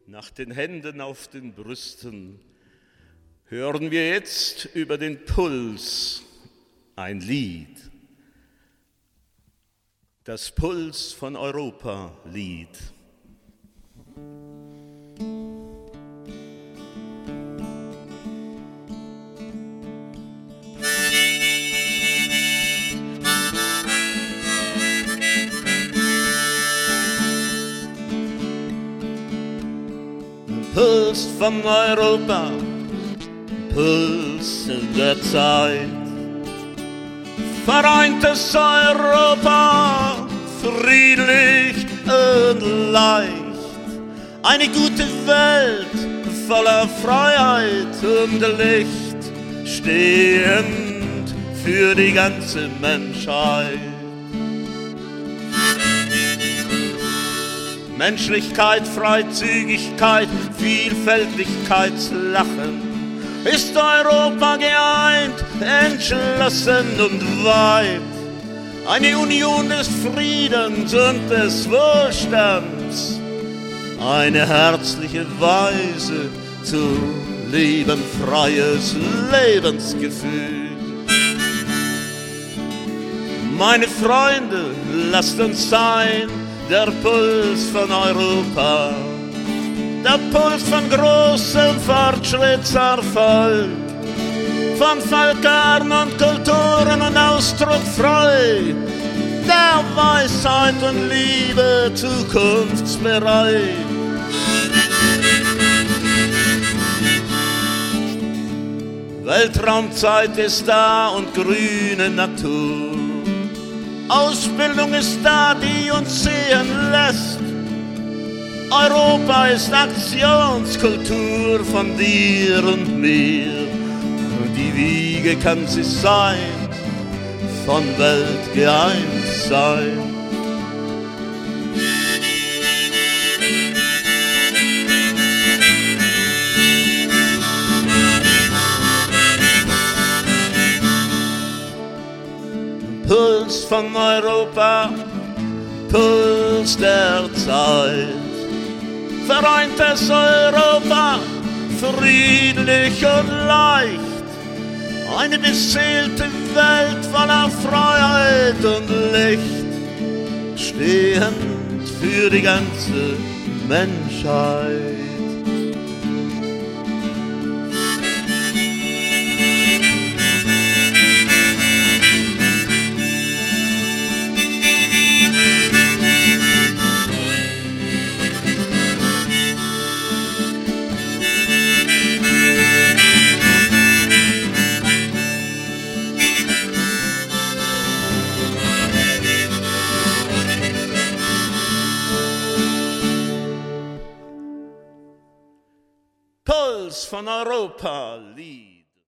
Nach den Händen auf den Brüsten hören wir jetzt über den Puls ein Lied. Das Puls von Europa-Lied. Puls von Europa, Puls in der Zeit. Vereintes Europa, friedlich und leicht. Eine gute Welt voller Freiheit und Licht, stehend für die ganze Menschheit. Menschlichkeit, Freizügigkeit, Vielfältigkeitslachen, ist Europa geeint, entschlossen und weit. Eine Union des Friedens und des Wohlstands, eine herzliche Weise zu leben, freies Lebensgefühl. Meine Freunde, lasst uns sein, der Puls von Europa, der Puls von großem Fortschrittserfolg, von Völkern und Kulturen und Ausdruck frei, der Weisheit und Liebe zukunftsbereit. Weltraumzeit ist da und grüne Natur. Ausbildung ist da, die uns sehen lässt. Europa ist Aktionskultur von dir und mir. Die Wiege kann sie sein, von Welt geeint sein. Puls von Europa, Puls der Zeit. Vereintes Europa, friedlich und leicht. Eine beseelte Welt voller Freiheit und Licht, stehend für die ganze Menschheit. Puls von Europa, Lied.